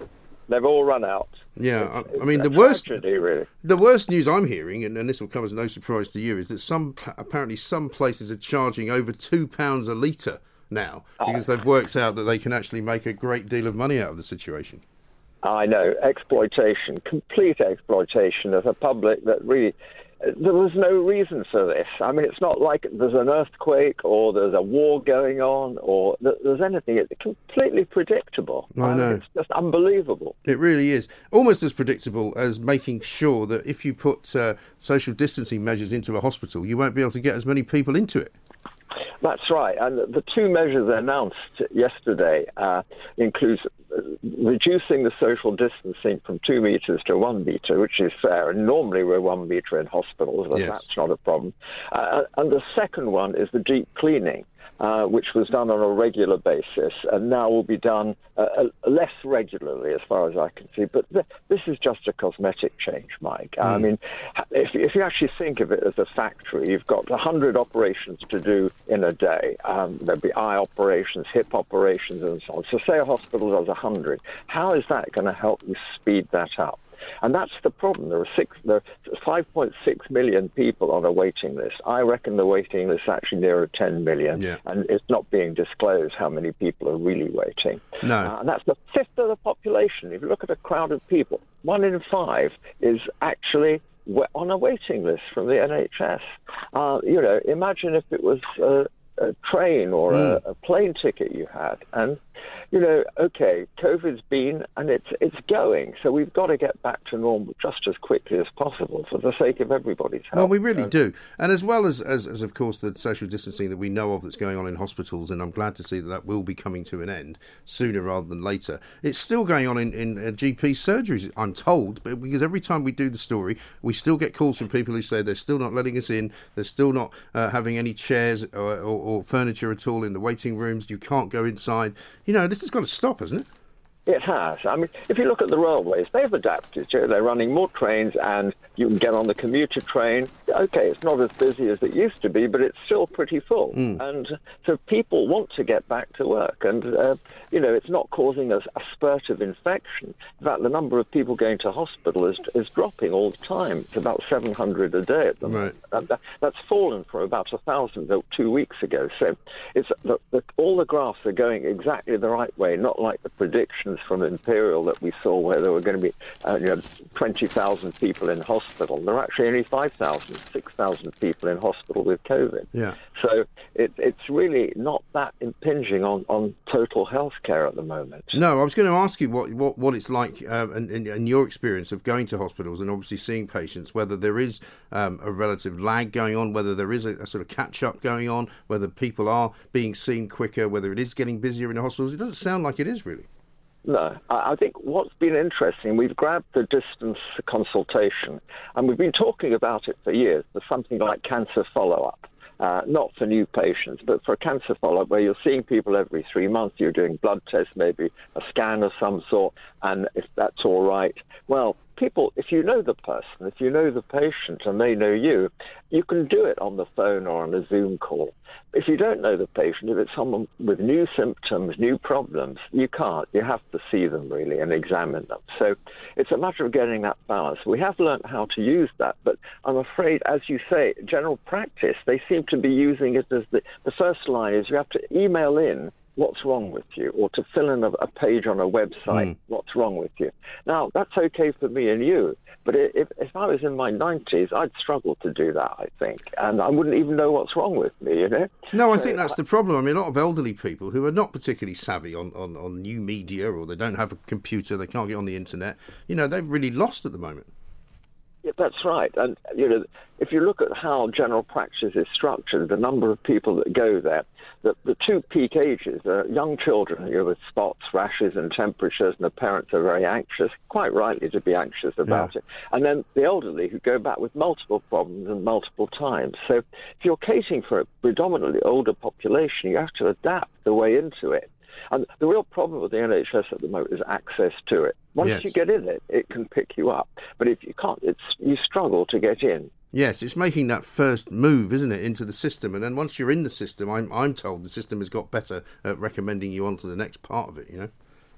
They've all run out. Yeah, It's I mean, a tragedy, really. The worst news I'm hearing, and this will come as no surprise to you, is that apparently some places are charging over £2 a litre now because they've worked out that they can actually make a great deal of money out of the situation. I know, exploitation, complete exploitation of a public that really... There was no reason for this. I mean, it's not like there's an earthquake or there's a war going on or there's anything. It's completely predictable. I know. It's just unbelievable. It really is. Almost as predictable as making sure that if you put social distancing measures into a hospital, you won't be able to get as many people into it. That's right. And the two measures announced yesterday includes reducing the social distancing from 2 metres to 1 metre, which is fair. And normally we're 1 metre in hospitals, but that's not a problem. And the second one is the deep cleaning, which was done on a regular basis and now will be done less regularly as far as I can see. But this is just a cosmetic change, Mike. I mean, if you actually think of it as a factory, you've got 100 operations to do in a day. There'll be eye operations, hip operations and so on. So say a hospital does 100. How is that going to help you speed that up? And that's the problem. There are 5.6 million people on a waiting list. I reckon the waiting list is actually nearer 10 million, and it's not being disclosed how many people are really waiting. No. And that's the fifth of the population. If you look at a crowd of people, 1 in 5 is actually on a waiting list from the NHS. Imagine if it was a train or a plane ticket you had, and COVID's been and it's going, so we've got to get back to normal just as quickly as possible for the sake of everybody's health. Well, we really do, and as well as of course the social distancing that we know of that's going on in hospitals, and I'm glad to see that will be coming to an end sooner rather than later. It's still going on in GP surgeries, I'm told, because every time we do the story, we still get calls from people who say they're still not letting us in, they're still not having any chairs or furniture at all in the waiting rooms. You can't go inside. This has got to stop, hasn't it? It has. I mean, if you look at the railways, they've adapted. They're running more trains and you can get on the commuter train. Okay, it's not as busy as it used to be, but it's still pretty full. And so people want to get back to work. And, it's not causing a spurt of infection. In fact, the number of people going to hospital is dropping all the time. It's about 700 a day at the moment. That's fallen from about 1,000 2 weeks ago. So it's all the graphs are going exactly the right way, not like the predictions from Imperial that we saw where there were going to be 20,000 people in hospital. There are actually only 5,000, 6,000 people in hospital with COVID. Yeah. So it's really not that impinging on total health care at the moment. No, I was going to ask you what it's like in your experience of going to hospitals and obviously seeing patients, whether there is a relative lag going on, whether there is a sort of catch-up going on, whether people are being seen quicker, whether it is getting busier in the hospitals. It doesn't sound like it is, really. No, I think what's been interesting, we've grabbed the distance consultation, and we've been talking about it for years, for something like cancer follow-up. Not for new patients, but for a cancer follow-up where you're seeing people every 3 months, you're doing blood tests, maybe a scan of some sort, and if that's all right, well, people, if you know the person, if you know the patient and they know you, you can do it on the phone or on a Zoom call. If you don't know the patient, if it's someone with new symptoms, new problems, you can't. You have to see them, really, and examine them. So it's a matter of getting that balance. We have learnt how to use that, but I'm afraid, as you say, general practice, they seem to be using it as the first line is you have to email in what's wrong with you, or to fill in a page on a website, what's wrong with you. Now, that's okay for me and you, but if I was in my 90s, I'd struggle to do that, I think, and I wouldn't even know what's wrong with me, No, I think that's the problem. I mean, a lot of elderly people who are not particularly savvy on new media, or they don't have a computer, they can't get on the internet, they're really lost at the moment. Yeah, that's right. And, if you look at how general practice is structured, the number of people that go there, the two peak ages are young children with spots, rashes and temperatures, and the parents are very anxious, quite rightly to be anxious about it. And then the elderly who go back with multiple problems and multiple times. So if you're catering for a predominantly older population, you have to adapt the way into it. And the real problem with the NHS at the moment is access to it. Once you get in it, it can pick you up. But if you can't, you struggle to get in. Yes, it's making that first move, isn't it, into the system. And then once you're in the system, I'm told the system has got better at recommending you onto the next part of it,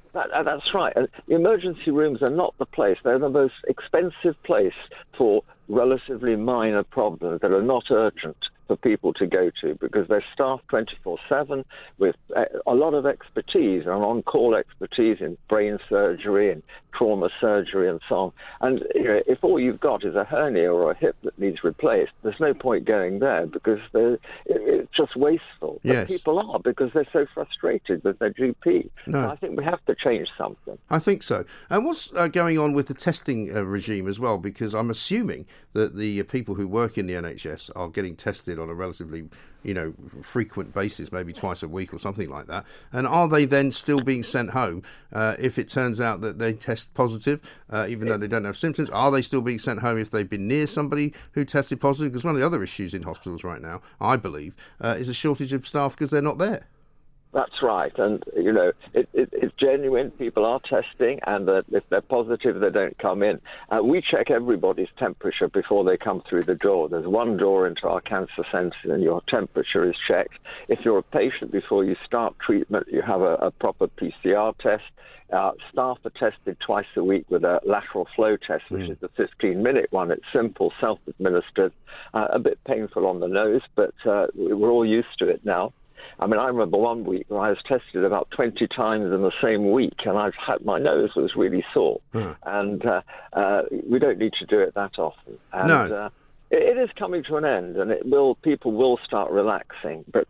That's right. The emergency rooms are not the place. They're the most expensive place for relatively minor problems that are not urgent for people to go to, because they're staffed 24/7 with a lot of expertise and on-call expertise in brain surgery and trauma surgery and so on. And if all you've got is a hernia or a hip that needs replaced, there's no point going there, because it's just wasteful. Yes. But people are, because they're so frustrated with their GP. No. So I think we have to change something. I think so. And what's going on with the testing regime as well? Because I'm assuming that the people who work in the NHS are getting tested on a relatively, frequent basis, maybe twice a week or something like that. And are they then still being sent home if it turns out that they test positive, even though they don't have symptoms? Are they still being sent home if they've been near somebody who tested positive? Because one of the other issues in hospitals right now, I believe, is a shortage of staff because they're not there. That's right, and it's genuine. People are testing, and if they're positive, they don't come in. We check everybody's temperature before they come through the door. There's one door into our cancer centre, and your temperature is checked. If you're a patient, before you start treatment, you have a proper PCR test. Staff are tested twice a week with a lateral flow test, which is the 15-minute one. It's simple, self-administered, a bit painful on the nose, but we're all used to it now. I mean, I remember one week where I was tested about 20 times in the same week, and my nose was really sore. And we don't need to do it that often. And, no. It is coming to an end, and people will start relaxing. But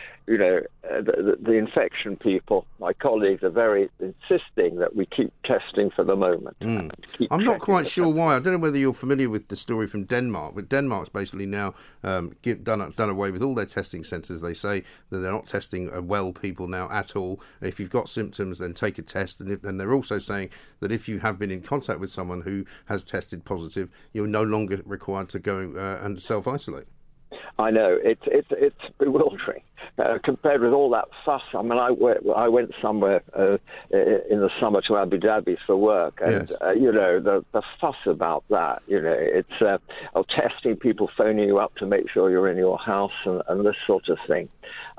the infection people, my colleagues, are very insisting that we keep testing for the moment. I'm not quite sure why. I don't know whether you're familiar with the story from Denmark, but Denmark's basically now done away with all their testing centres. They say that they're not testing well people now at all. If you've got symptoms, then take a test. And they're also saying that if you have been in contact with someone who has tested positive, you're no longer required to go and self-isolate. I know, it's bewildering compared with all that fuss. I mean, I went somewhere in the summer to Abu Dhabi for work, and yes. The fuss about that. It's testing, people phoning you up to make sure you're in your house and this sort of thing.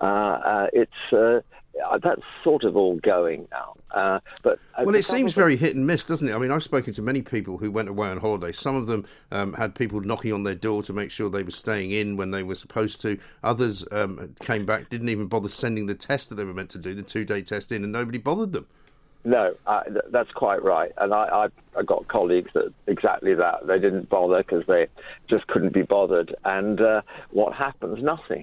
That's sort of all going now. Well, it seems very hit and miss, doesn't it? I mean, I've spoken to many people who went away on holiday. Some of them had people knocking on their door to make sure they were staying in when they were supposed to. Others came back, didn't even bother sending the test that they were meant to do, the 2-day test in, and nobody bothered them. No, that's quite right. And I got colleagues that exactly that. They didn't bother because they just couldn't be bothered. And what happens? Nothing.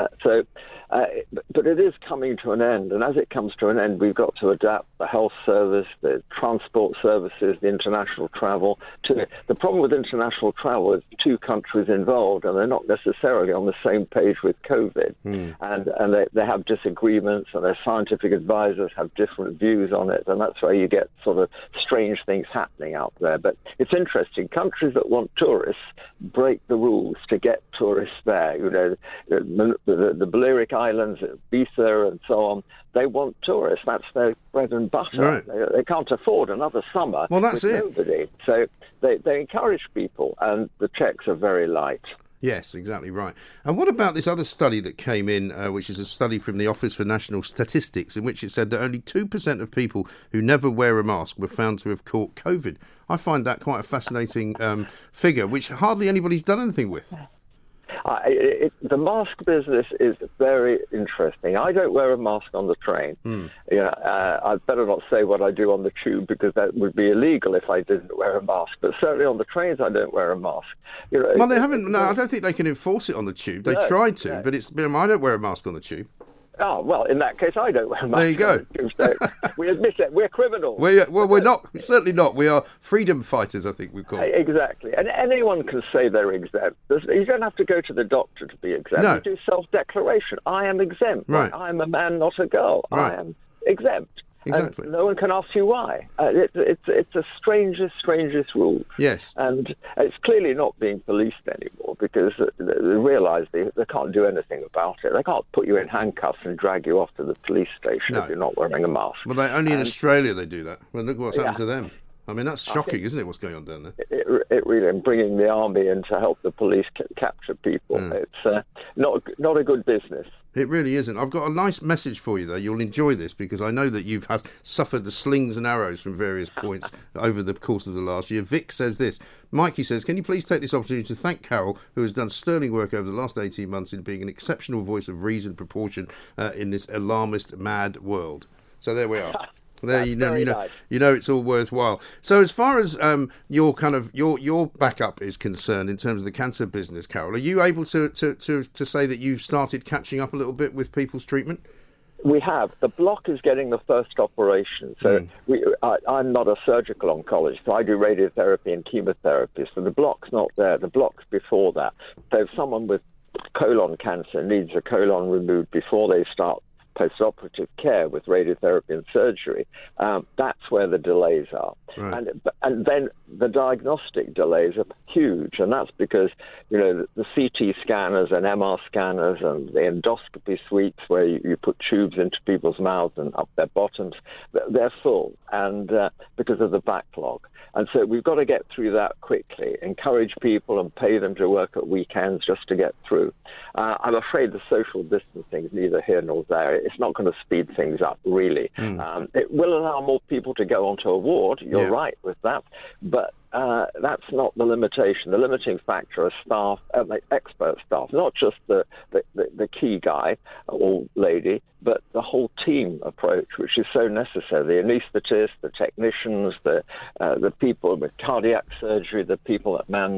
But it is coming to an end. And as it comes to an end, we've got to adapt the health service, the transport services, the international travel to it. The problem with international travel is 2 countries involved, and they're not necessarily on the same page with COVID. And they have disagreements, and their scientific advisors have different views on it. And that's where you get sort of strange things happening out there. But it's interesting. Countries that want tourists break the rules to get tourists there. The Balearic Islands, Ibiza and so on, they want tourists. That's their bread and butter. Right. They can't afford another summer with nobody. So they encourage people, and the checks are very light. Yes, exactly right. And what about this other study that came in, which is a study from the Office for National Statistics, in which it said that only 2% of people who never wear a mask were found to have caught COVID? I find that quite a fascinating figure, which hardly anybody's done anything with. The mask business is very interesting. I don't wear a mask on the train. I'd better not say what I do on the tube, because that would be illegal if I didn't wear a mask. But certainly on the trains, I don't wear a mask. Well, they haven't. No, I don't think they can enforce it on the tube. They tried to, but I don't wear a mask on the tube. Oh, well, in that case, I don't wear a mask. There you go. So we admit it. We're criminals. We're not. Certainly not. We are freedom fighters, I think we call it. Exactly. And anyone can say they're exempt. You don't have to go to the doctor to be exempt. No. You do self-declaration. I am exempt. Right. I am a man, not a girl. Right. I am exempt. Exactly. And no one can ask you why. It's the strangest rule. Yes. And it's clearly not being policed anymore, because they realise they can't do anything about it. They can't put you in handcuffs and drag you off to the police station if you're not wearing a mask. Well, only in Australia they do that. Well, look what's happened to them. I mean, that's shocking, isn't it, what's going on down there? It it really, and bringing the army in to help the police capture people. It's not a good business. It really isn't. I've got a nice message for you, though. You'll enjoy this because I know that you've suffered the slings and arrows from various points over the course of the last year. Vic says this. Mikey says, can you please take this opportunity to thank Carol, who has done sterling work over the last 18 months in being an exceptional voice of reason and proportion in this alarmist, mad world. So there we are. There, you know, it's all worthwhile. So, as far as your backup is concerned in terms of the cancer business, Carol, are you able to say that you've started catching up a little bit with people's treatment? We have. The block is getting the first operation. So I'm not a surgical oncologist, so I do radiotherapy and chemotherapy. So the block's not there. The block's before that. So if someone with colon cancer needs a colon removed before they start post-operative care with radiotherapy and surgery, that's where the delays are. Right. And then the diagnostic delays are huge, and that's because, the CT scanners and MR scanners and the endoscopy suites where you put tubes into people's mouths and up their bottoms, they're full, and because of the backlog. And so we've got to get through that quickly, encourage people and pay them to work at weekends just to get through. I'm afraid the social distancing is neither here nor there. It's not going to speed things up, really. It will allow more people to go onto a ward. You're right with that. But that's not the limitation. The limiting factor are staff, expert staff, not just the key guy or lady, but the whole team approach, which is so necessary. The anaesthetists, the technicians, the people with cardiac surgery, the people that man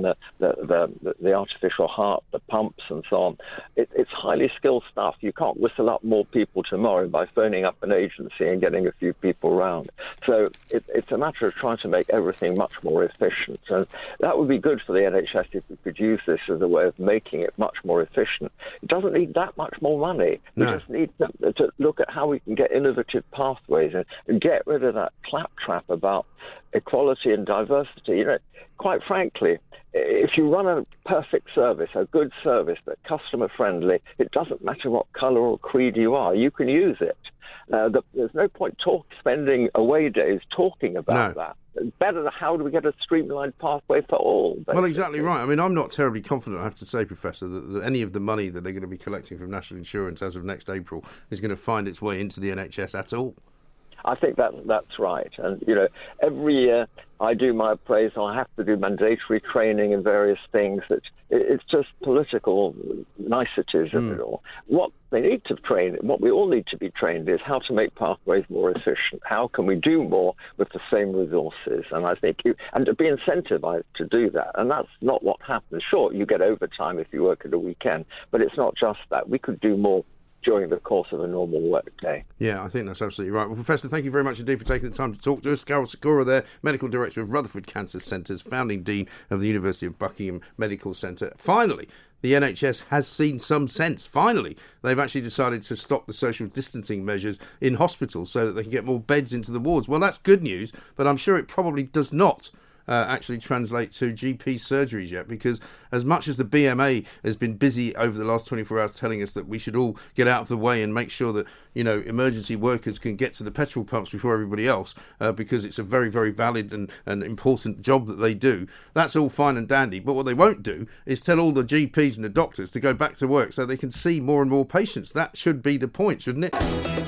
the artificial heart, the pumps, and so on. It's highly skilled stuff. You can't whistle up more people tomorrow by phoning up an agency and getting a few people around. So it's a matter of trying to make everything much more efficient. And that would be good for the NHS if we could use this as a way of making it much more efficient. It doesn't need that much more money. No. We just need to look at how we can get innovative pathways and get rid of that claptrap about equality and diversity. Quite frankly, if you run a perfect service, a good service that's customer friendly, it doesn't matter what colour or creed you are. You can use it. There's no point spending away days talking about that. Better, how do we get a streamlined pathway for all? Basically. Well, exactly right. I mean, I'm not terribly confident, I have to say, Professor, that any of the money that they're going to be collecting from National Insurance as of next April is going to find its way into the NHS at all. I think that's right. And, every year I do my appraisal. I have to do mandatory training and various things. It's just political niceties of it all. What they need to train, what we all need to be trained is how to make pathways more efficient. How can we do more with the same resources? And I think and to be incentivized to do that. And that's not what happens. Sure, you get overtime if you work at a weekend, but it's not just that. We could do more during the course of a normal work day. Yeah, I think that's absolutely right. Well, Professor, thank you very much indeed for taking the time to talk to us. Carol Sikora there, Medical Director of Rutherford Cancer Centres, founding Dean of the University of Buckingham Medical Centre. Finally, the NHS has seen some sense. Finally, they've actually decided to stop the social distancing measures in hospitals so that they can get more beds into the wards. Well, that's good news, but I'm sure it probably does not actually translate to GP surgeries yet, because as much as the BMA has been busy over the last 24 hours telling us that we should all get out of the way and make sure that, emergency workers can get to the petrol pumps before everybody else, because it's a very, very valid and important job that they do, that's all fine and dandy. But what they won't do is tell all the GPs and the doctors to go back to work so they can see more and more patients. That should be the point, shouldn't it?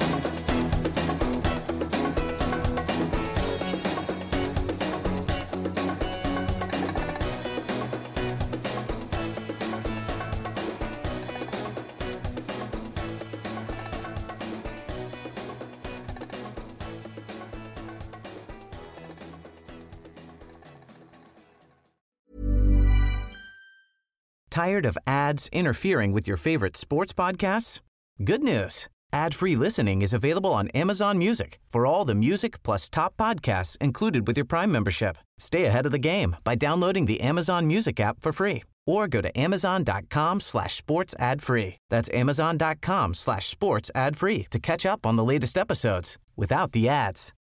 Tired of ads interfering with your favorite sports podcasts? Good news. Ad-free listening is available on Amazon Music for all the music plus top podcasts included with your Prime membership. Stay ahead of the game by downloading the Amazon Music app for free or go to amazon.com/sports ad free. That's amazon.com/sports ad free to catch up on the latest episodes without the ads.